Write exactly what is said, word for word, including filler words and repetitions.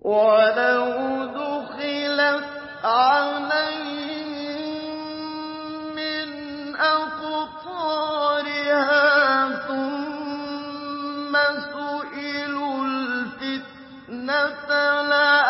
وَلَوْ دُخِلَتْ عَلَيْهِم مِّنْ أَقْطَارِهَا ثُمَّ سُئِلُوا الْفِتْنَةَ لَأَتَوْهَا